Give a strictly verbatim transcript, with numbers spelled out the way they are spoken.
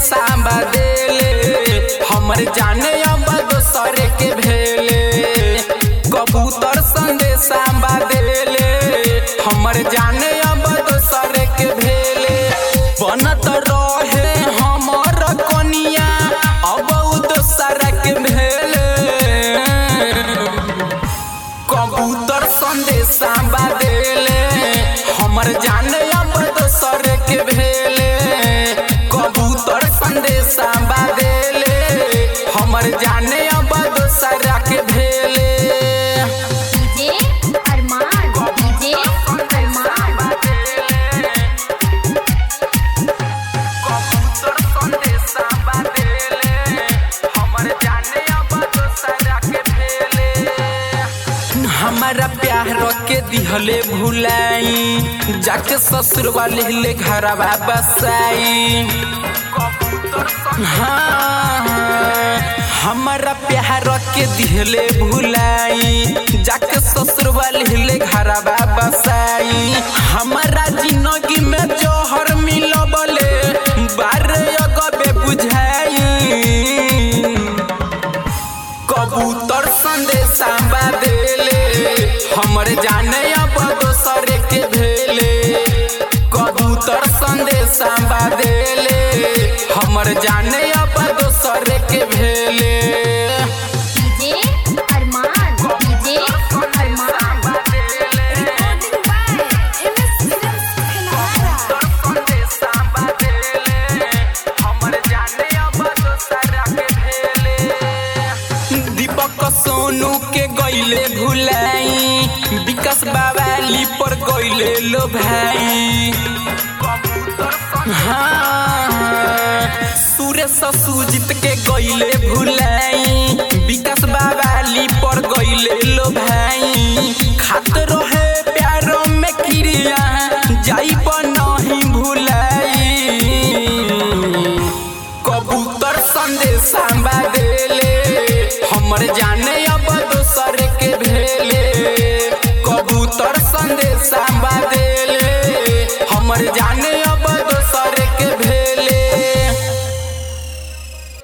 संदेशा बदेले हमर जाने अब दोसर के भेले। कबूतर संदेशा बदेले हमर जाने अब दोसर के भेले। बनत रहे हमर कनिया अब दोसर के भेले। कबूतर संदेशा बदेले हमर जाने अब दोसर के भेले। कबूतर संदेशा बदेले हमर जाने अब दोसर के भेले। डीजे अरमान डीजे अरमान कबूतर संदेशा बदेले हमर जाने अब दोसर के भेले। हमारा प्यार के दिहले भुलाई जाके ससुर वाले ले घरवा बसाई। हाँ हमारा प्यार के दिहले भुलाई जाके ससुर वाले ले घरवा बसाई। हमारा जिंदगी में जोहर मिलबले बारे अगबे बुझाई। कबूतर संदेशा बदेले हमर जाने अब दोसर के भेले। कबूतर संदेशा बदेले हमर जाने अब दोसर के भेले। डीजे अरमान डीजे अरमान संदेशा बदेले हमर जाने अब दोसर के भेले। दीपक सोनू के गईले भुलाई विकास बावाली पर गईले लो भाई। हाँ सुरेश सुजीत के गईले भुलाई विकास बावाली पर गईले लो भाई। खात रहे प्यारों में क्रिया जाई पर नहीं भुलाई। कबूतर संदेशा बदेले हमर जाने अब दोसर के भेले। कबूतर संदेशा बदेले